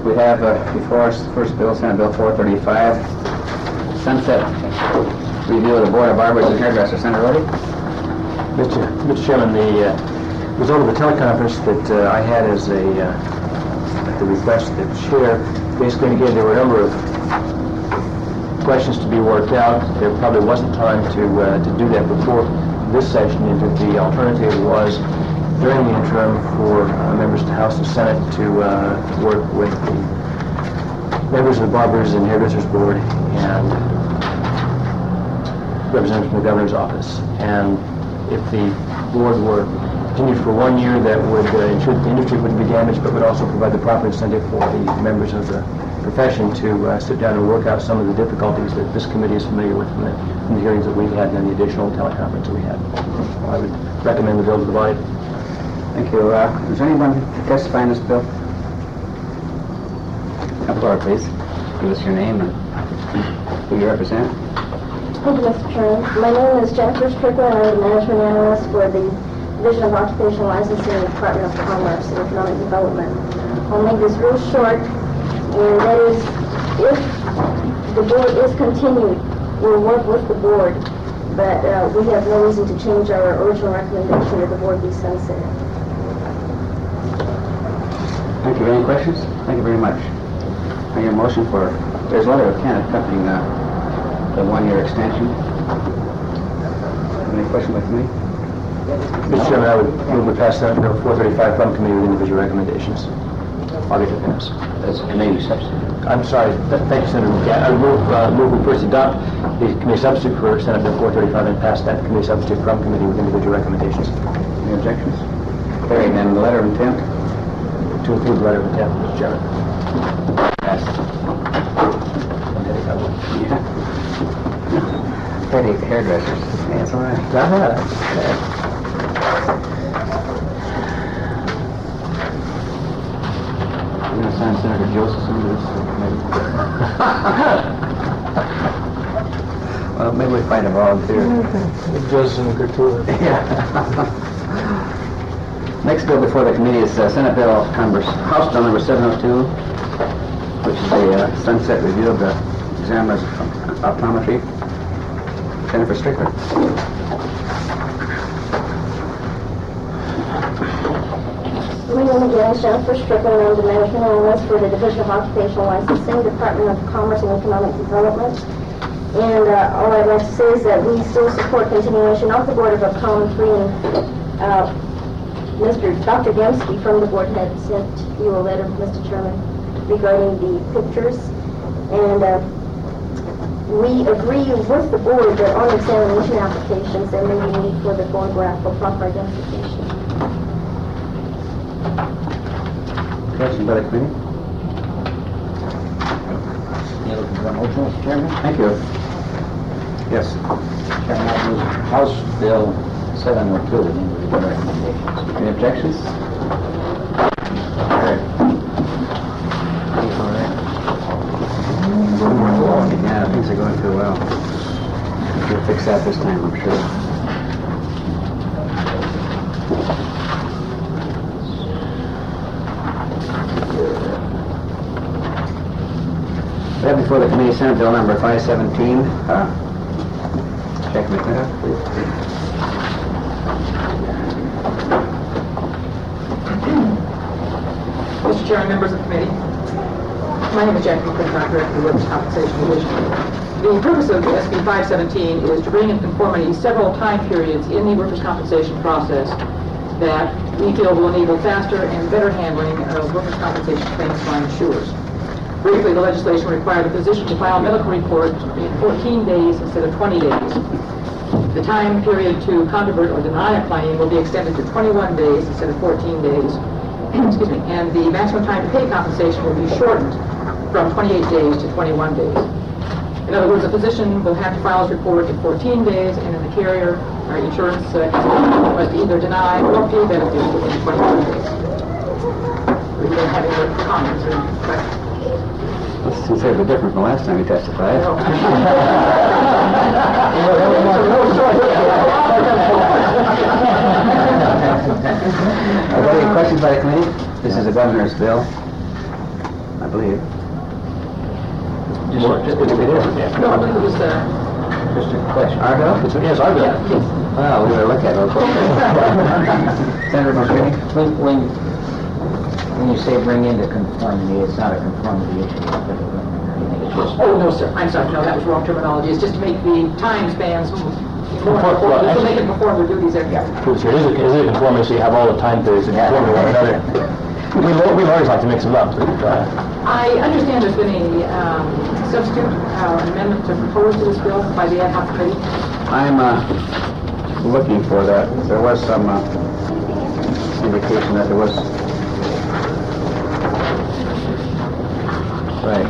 We have before us the first bill, Senate Bill 435, sunset review of the Board of Barbers and Hairdressers. Senator Rhodey. Mr. Chairman, the result of the teleconference that I had as at the request of the chair basically indicated there were a number of questions to be worked out. There probably wasn't time to do that before this session, and the alternative was during the interim for members of the House and Senate to work with the members of the Barbers and Hairdressers Board and representatives from the Governor's Office. And if the board were continued for 1 year, that would ensure that the industry wouldn't be damaged, but would also provide the proper incentive for the members of the profession to sit down and work out some of the difficulties that this committee is familiar with from the hearings that we've had and the additional teleconference that we had. I would recommend the bill to the body. Thank you. Is there anyone testifying this bill? Come forward, please. Give us your name and who you represent. Thank you, Mr. Chairman. My name is Jennifer Strickland. I'm the management analyst for the Division of Occupational Licensing in the Department of Commerce and Economic Development. I'll make this real short, and that is, if the board is continued, we'll work with the board, but we have no reason to change our original recommendation that the board be sunset. Thank you. Any questions? Thank you very much. I hear a motion for, there's a letter of Kent accompanying the 1 year extension. Any question by me? Mr. Chairman, I would move to pass Senate Bill 435 from committee with individual recommendations. I'll get to pass. That's a committee substitute. I'm sorry. Thank you, Senator. I move we first adopt the committee substitute for Senate Bill 435 and pass that committee substitute from committee with individual recommendations. Any objections? Carried. Then the letter of intent? To include the letter of intent, Mr. Chairman. Passed. Headache hairdressers. Yeah, that's all right. We're going to sign Senator Joseph into this committee. Well, maybe we find a volunteer. Joseph and Gertrude. Next bill before the committee is Senate Bill House Bill number 702, which is the sunset review of the examiner's optometry. Jennifer Strickland. My name again is Jennifer Strickland. I'm the management analyst for the Division of Occupational Licensing, Department of Commerce and Economic Development. And all I'd like to say is that we still support continuation of the Board of Optometry, and Dr. Dembski from the board had sent you a letter, Mr. Chairman, regarding the pictures. And we agree with the board that on examination applications there may be need for the photograph for proper identification. Question by the committee? Any other motion, Mr. Chairman? Thank you. Yes. Chairman, I move House Bill 702 with individual recommendations. Any objections? Carried. Yeah, things are going too well. We'll fix that this time, I'm sure. We have before the committee Senate Bill number 517. Check that, please. Mr. Chairman, members of the committee, my name is Jackie McClintock, I'm Director of the Workers' Compensation Division. The purpose of SB 517 is to bring in conformity several time periods in the workers' compensation process that we feel will enable faster and better handling of workers' compensation claims by insurers. Briefly, the legislation required the physician to file a medical report in 14 days instead of 20 days. The time period to controvert or deny a claim will be extended to 21 days instead of 14 days. Excuse me. And the maximum time to pay compensation will be shortened from 28 days to 21 days. In other words, a physician will have to file his report in 14 days, and then the carrier or insurance must either deny or pay benefits within 21 days. We don't have any comments or questions. That's considerably different from the last time you testified. Are there any questions by the committee? This is the governor's bill. I believe. Just it is. Yeah. No, I believe it was, Just a question. Our bill? Yes, our bill. yeah, yes. Well, we better look at it real quick. Senator McCready? When you say bring into conformity, it's not a conformity issue. It's just Oh, no, sir, I'm sorry, no, that was wrong terminology. It's just to make the time spans more Well, important, to make it perform their duties there. Proves here, is it conformity, so you have all the time periods that conform to one another? We lawyers like to mix them up, but, I understand there's been a substitute amendment to propose to this bill by the ad hoc committee. I'm looking for that. There was some indication that there was... Right.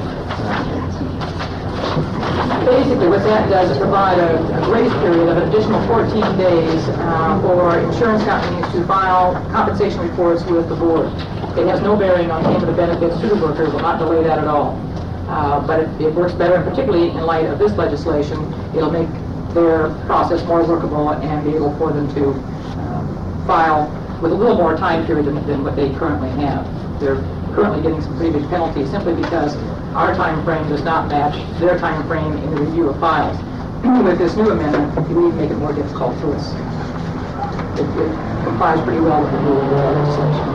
Basically, what that does is provide a grace period of an additional 14 days for insurance companies to file compensation reports with the board. It has no bearing on payment of benefits to the workers, will not delay that at all. But it works better, and particularly in light of this legislation, it'll make their process more workable and be able for them to file with a little more time period than what they currently have. They're currently getting some pretty big penalties simply because our time frame does not match their time frame in the review of files. With this new amendment, we need to make it more difficult for us. It complies pretty well with the rule of legislation.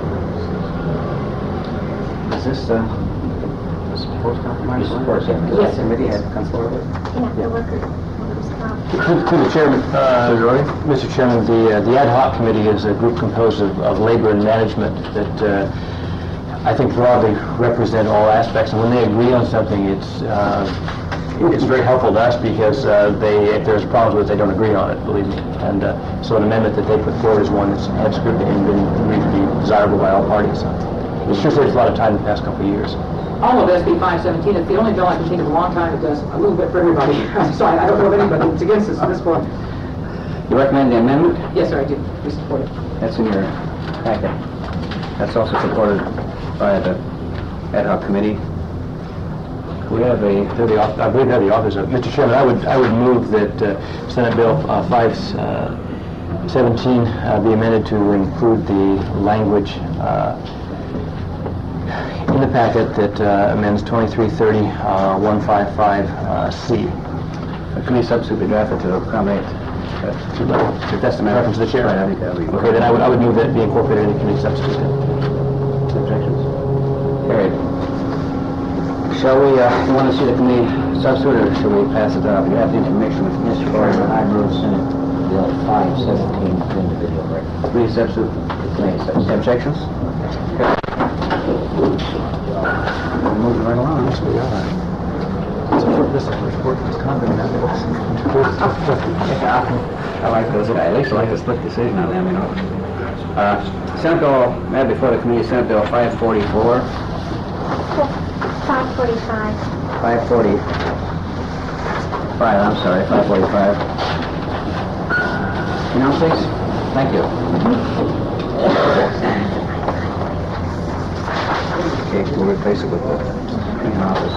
Is this the support compromise? Support, yeah. Yes, sir. Committee had come forward with? Yeah, the workers' comp. to the chairman, Mr. Chairman, the ad hoc committee is a group composed of labor and management that I think broadly represent all aspects, and when they agree on something, it's very helpful to us because if there's problems with it, they don't agree on it, believe me. And so an amendment that they put forward is one that's had scrutiny and been agreed to be desirable by all parties. It's sure saves a lot of time in the past couple of years. All of SB 517, it's the only bill I can think of in a long time that does a little bit for everybody. So I don't know of anybody that's against this at this point. You recommend the amendment? Yes, sir, I do. We support it. That's in your packet. That's also supported by the ad hoc committee. We have I believe we have the authors of it. Mr. Chairman, I would move that Senate Bill 517 be amended to include the language in the packet that amends 2330-155C. The committee substitute be drafted to accommodate. If that's the preference of the chair. Right, I think that would be... Okay, then I would move that be incorporated in the committee substitute. Objections? Carried. Shall we, you want to see the committee substitute, or shall we pass it up? You have the information with Mr. Chairman, I move Senate Bill 517 for individual record. committee substitute. Objections? We're moving right along. Yes, we are. This is the first workers' comp amendment. I like those guys. At least I like the split decision on them, you know. Senate Bill, before the committee, Senate Bill 544. 545. 545, I'm sorry, 545. You know, please? Thank you. Okay, we'll replace it with the committee office.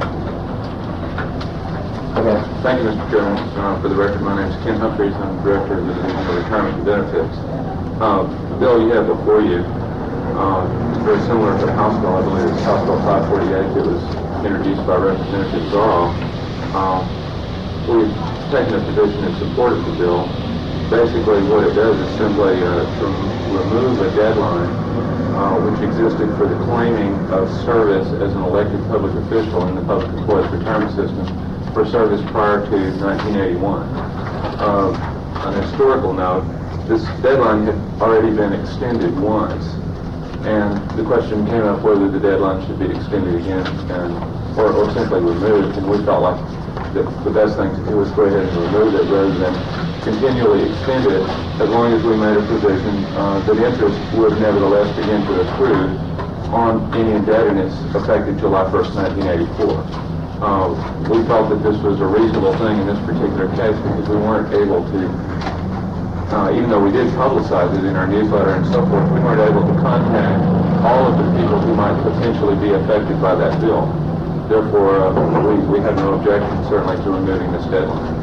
Okay. Thank you, Mr. Chairman. For the record, my name is Ken Humphreys. I'm Director of the Division of Retirement and Benefits. The bill you have before you is very similar to House Bill. I believe it's House Bill 548 that was introduced by Representative Zorro. We've taken a position in support of the bill. Basically, what it does is simply to remove a deadline which existed for the claiming of service as an elected public official in the Public Employees Retirement System for service prior to 1981. On a historical note, this deadline had already been extended once, and the question came up whether the deadline should be extended again or simply removed, and we felt like the best thing to do was go ahead and remove it rather than continually extend it, as long as we made a provision that interest would nevertheless begin to accrue on any indebtedness effective July 1st, 1984. We felt that this was a reasonable thing in this particular case because we weren't able to, even though we did publicize it in our newsletter and so forth, we weren't able to contact all of the people who might potentially be affected by that bill. Therefore, we have no objection, certainly, to removing this deadline.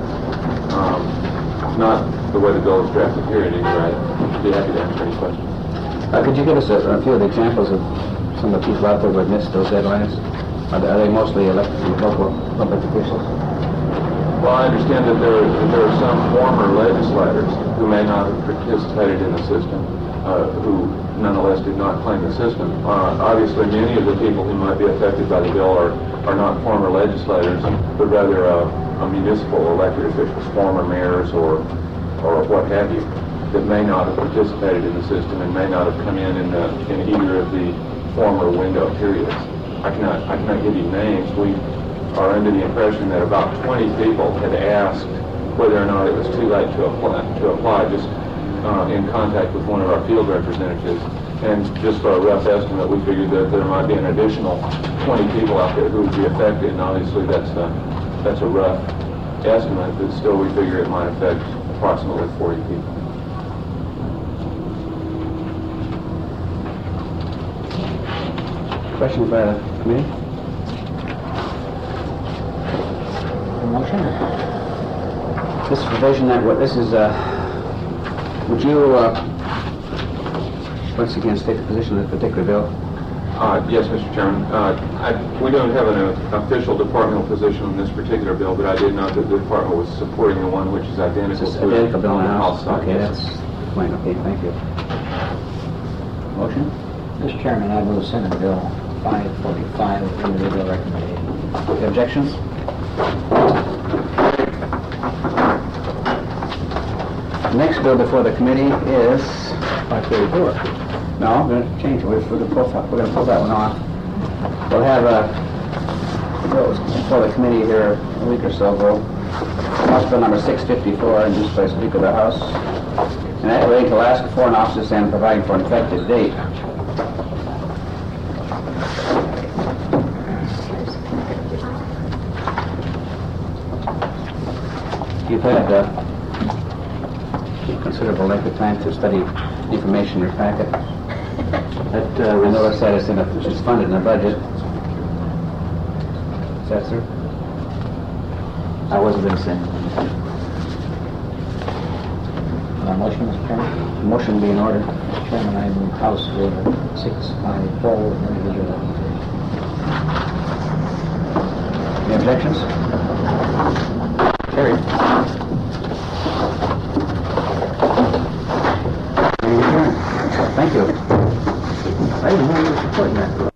Not the way the bill is drafted here at any rate. I'd be happy to answer any questions. Could you give us a few of the examples of some of the people out there would miss those deadlines? Are they mostly elected local public officials? Well, I understand that there are some former legislators who may not have participated in the system, who nonetheless did not claim the system. Obviously, many of the people who might be affected by the bill are not former legislators, but rather municipal elected officials, former mayors or what have you, that may not have participated in the system and may not have come in either of the former window periods. I cannot give you names. We are under the impression that about 20 people had asked whether or not it was too late to apply just in contact with one of our field representatives. And just for a rough estimate, we figured that there might be an additional 20 people out there who would be affected, and obviously that's a rough estimate, but still we figure it might affect approximately 40 people. Questions by the committee? Motion? This provision would you, once again, state the position of this particular bill? Yes, Mr. Chairman. We don't have an official departmental position on this particular bill, but I did note that the department was supporting the one which is identical It's to identical bill on the now? House side. Okay, Yes, that's sir. fine, okay, thank you. Motion? Mr. Chairman, I move Senate Bill 545 with individual recommendation. Any objections? The next bill before the committee is 534. No, we're going to change it. We're going to pull that one off. We'll have a bill before the committee here a week or so ago. House Bill number 654, introduced by Speaker of the House. And that relates to Alaska Foreign Officers and providing for an effective date. You've had considerable length of time to study information in your packet. I noticed that it's funded in the budget. Is that, sir? I wasn't going to say anything. Motion, Mr. Chairman? Motion be in order. Mr. Chairman, I move House Bill 654 with individual recommendation. Any objections? Carried. Thank you. I didn't know you were supporting that.